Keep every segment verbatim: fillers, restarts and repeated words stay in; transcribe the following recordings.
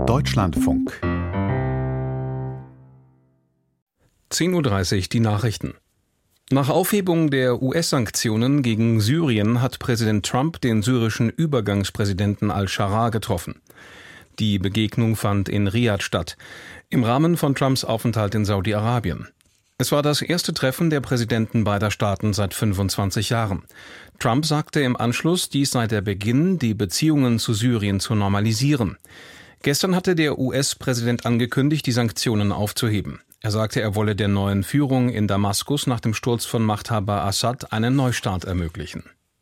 Deutschlandfunk. zehn Uhr dreißig, die Nachrichten. Nach Aufhebung der U S-Sanktionen gegen Syrien hat Präsident Trump den syrischen Übergangspräsidenten al-Sharaa getroffen. Die Begegnung fand in Riad statt, im Rahmen von Trumps Aufenthalt in Saudi-Arabien. Es war das erste Treffen der Präsidenten beider Staaten seit fünfundzwanzig Jahren. Trump sagte im Anschluss, dies sei der Beginn, die Beziehungen zu Syrien zu normalisieren. Gestern hatte der U S-Präsident angekündigt, die Sanktionen aufzuheben. Er sagte, er wolle der neuen Führung in Damaskus nach dem Sturz von Machthaber Assad einen Neustart ermöglichen.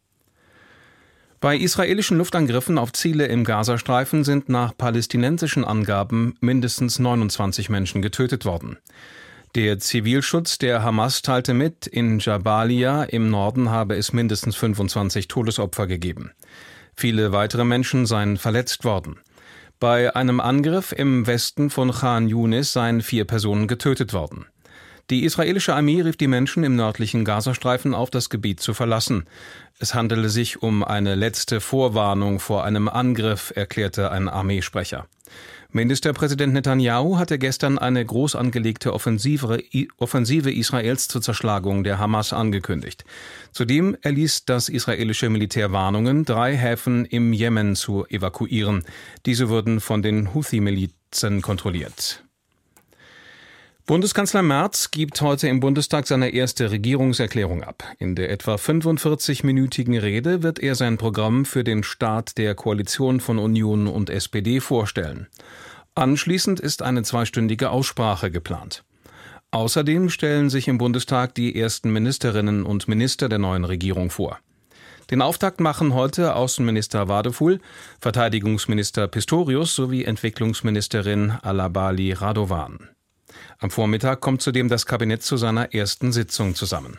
Bei israelischen Luftangriffen auf Ziele im Gazastreifen sind nach palästinensischen Angaben mindestens neunundzwanzig Menschen getötet worden. Der Zivilschutz der Hamas teilte mit, in Jabalia im Norden habe es mindestens fünfundzwanzig Todesopfer gegeben. Viele weitere Menschen seien verletzt worden. Bei einem Angriff im Westen von Khan Yunis seien vier Personen getötet worden. Die israelische Armee rief die Menschen im nördlichen Gazastreifen auf, das Gebiet zu verlassen. Es handele sich um eine letzte Vorwarnung vor einem Angriff, erklärte ein Armeesprecher. Ministerpräsident Netanyahu hatte gestern eine groß angelegte Offensive, Offensive Israels zur Zerschlagung der Hamas angekündigt. Zudem erließ das israelische Militär Warnungen, drei Häfen im Jemen zu evakuieren. Diese würden von den Houthi-Milizen kontrolliert. Bundeskanzler Merz gibt heute im Bundestag seine erste Regierungserklärung ab. In der etwa fünfundvierzig-minütigen Rede wird er sein Programm für den Start der Koalition von Union und S P D vorstellen. Anschließend ist eine zweistündige Aussprache geplant. Außerdem stellen sich im Bundestag die ersten Ministerinnen und Minister der neuen Regierung vor. Den Auftakt machen heute Außenminister Wadefuhl, Verteidigungsminister Pistorius sowie Entwicklungsministerin Alabali Radovan. Am Vormittag kommt zudem das Kabinett zu seiner ersten Sitzung zusammen.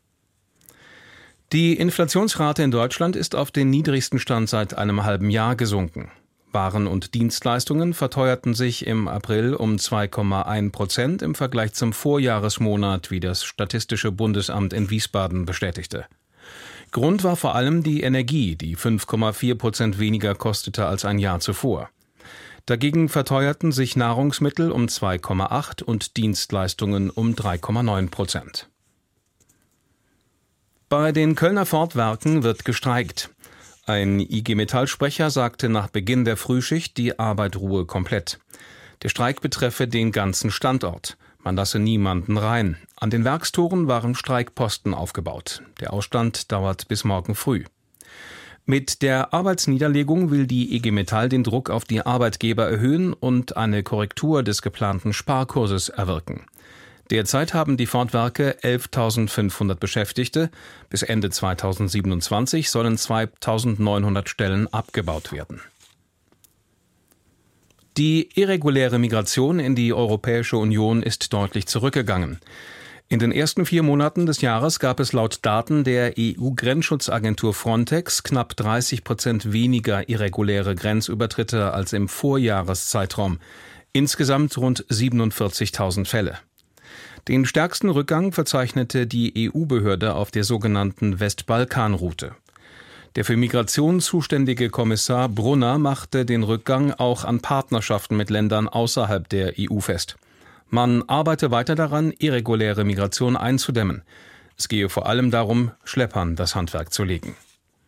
Die Inflationsrate in Deutschland ist auf den niedrigsten Stand seit einem halben Jahr gesunken. Waren und Dienstleistungen verteuerten sich im April um zwei Komma eins Prozent im Vergleich zum Vorjahresmonat, wie das Statistische Bundesamt in Wiesbaden bestätigte. Grund war vor allem die Energie, die fünf Komma vier Prozent weniger kostete als ein Jahr zuvor. Dagegen verteuerten sich Nahrungsmittel um zwei Komma acht und Dienstleistungen um drei Komma neun Prozent. Bei den Kölner Ford-Werken wird gestreikt. Ein I G Metall-Sprecher sagte nach Beginn der Frühschicht, die Arbeit ruhe komplett. Der Streik betreffe den ganzen Standort. Man lasse niemanden rein. An den Werkstoren waren Streikposten aufgebaut. Der Ausstand dauert bis morgen früh. Mit der Arbeitsniederlegung will die I G Metall den Druck auf die Arbeitgeber erhöhen und eine Korrektur des geplanten Sparkurses erwirken. Derzeit haben die Ford-Werke elftausendfünfhundert Beschäftigte. Bis Ende zweitausendsiebenundzwanzig sollen zweitausendneunhundert Stellen abgebaut werden. Die irreguläre Migration in die Europäische Union ist deutlich zurückgegangen. In den ersten vier Monaten des Jahres gab es laut Daten der E U-Grenzschutzagentur Frontex knapp dreißig Prozent weniger irreguläre Grenzübertritte als im Vorjahreszeitraum. Insgesamt rund siebenundvierzigtausend Fälle. Den stärksten Rückgang verzeichnete die E U-Behörde auf der sogenannten Westbalkan-Route. Der für Migration zuständige Kommissar Brunner machte den Rückgang auch an Partnerschaften mit Ländern außerhalb der E U fest. Man arbeite weiter daran, irreguläre Migration einzudämmen. Es gehe vor allem darum, Schleppern das Handwerk zu legen.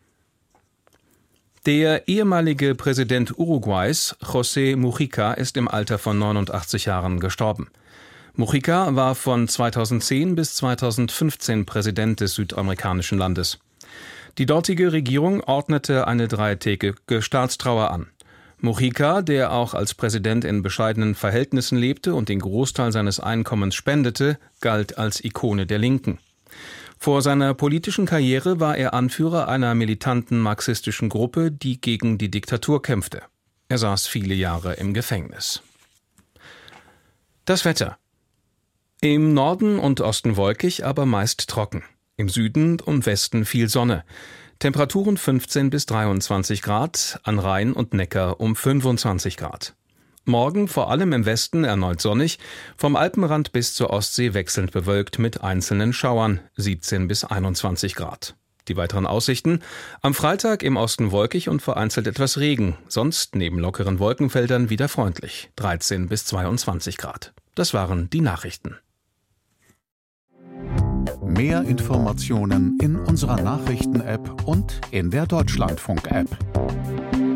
Der ehemalige Präsident Uruguays, José Mujica, ist im Alter von neunundachtzig Jahren gestorben. Mujica war von zweitausendzehn bis zweitausendfünfzehn Präsident des südamerikanischen Landes. Die dortige Regierung ordnete eine dreitägige Staatstrauer an. Mujica, der auch als Präsident in bescheidenen Verhältnissen lebte und den Großteil seines Einkommens spendete, galt als Ikone der Linken. Vor seiner politischen Karriere war er Anführer einer militanten marxistischen Gruppe, die gegen die Diktatur kämpfte. Er saß viele Jahre im Gefängnis. Das Wetter. Im Norden und Osten wolkig, aber meist trocken. Im Süden und Westen viel Sonne. Temperaturen fünfzehn bis dreiundzwanzig Grad, an Rhein und Neckar um fünfundzwanzig Grad. Morgen vor allem im Westen erneut sonnig, vom Alpenrand bis zur Ostsee wechselnd bewölkt mit einzelnen Schauern, siebzehn bis einundzwanzig Grad. Die weiteren Aussichten: Am Freitag im Osten wolkig und vereinzelt etwas Regen. Sonst neben lockeren Wolkenfeldern wieder freundlich. dreizehn bis zweiundzwanzig Grad. Das waren die Nachrichten. Mehr Informationen in unserer Nachrichten-App und in der Deutschlandfunk-App.